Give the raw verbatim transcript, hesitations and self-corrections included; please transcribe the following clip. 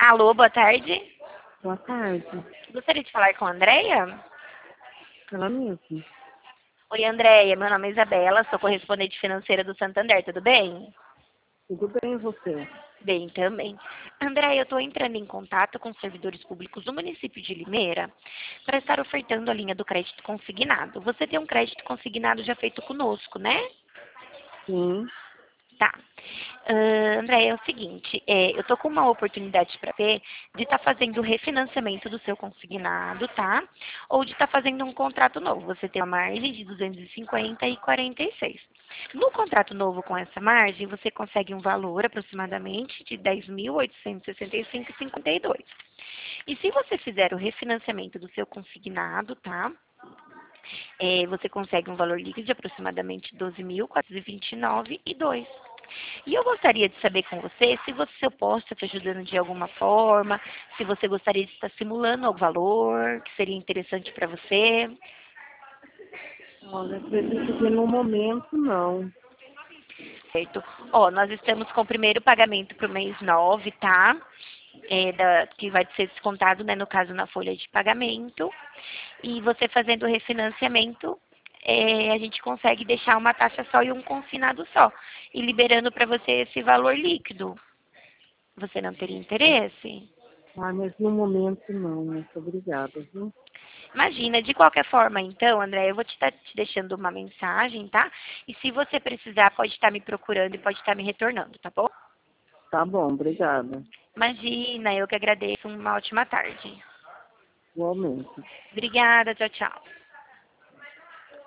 Alô, boa tarde. Boa tarde. Gostaria de falar com a Andréia? Ela mesmo. Oi, Andréia. Meu nome é Isabela, sou correspondente financeira do Santander, tudo bem? Tudo bem e você? Bem também. Andréia, eu estou entrando em contato com os servidores públicos do município de Limeira para estar ofertando a linha do crédito consignado. Você tem um crédito consignado já feito conosco, né? Sim. Tá. Uh, André, é o seguinte, é, eu tô com uma oportunidade para ver de estar fazendo o refinanciamento do seu consignado, tá? Ou de estar fazendo um contrato novo. Você tem uma margem de duzentos e cinquenta e quarenta e seis. No contrato novo com essa margem, você consegue um valor aproximadamente de dez mil oitocentos e sessenta e cinco vírgula cinquenta e dois. E se você fizer o refinanciamento do seu consignado, tá? É, você consegue um valor líquido de aproximadamente doze mil quatrocentos e vinte e nove vírgula dois. E eu gostaria de saber com você se você se eu posso estar te ajudando de alguma forma, se você gostaria de estar simulando algum valor que seria interessante para você. Olha, acredito que no momento não. Certo? Ó, nós estamos com o primeiro pagamento para o mês nove, tá? É, da, que vai ser descontado, né, no caso, na folha de pagamento. E você fazendo o refinanciamento, é, a gente consegue deixar uma taxa só e um consignado só. E liberando para você esse valor líquido. Você não teria interesse? Ah, mas no momento não. Muito obrigada, viu? Imagina, de qualquer forma, então, André, eu vou te estar te deixando uma mensagem, tá? E se você precisar, pode estar me procurando e pode estar me retornando, tá bom? Tá bom, obrigada. Imagina, eu que agradeço. Uma ótima tarde. Igualmente. Obrigada, tchau, tchau.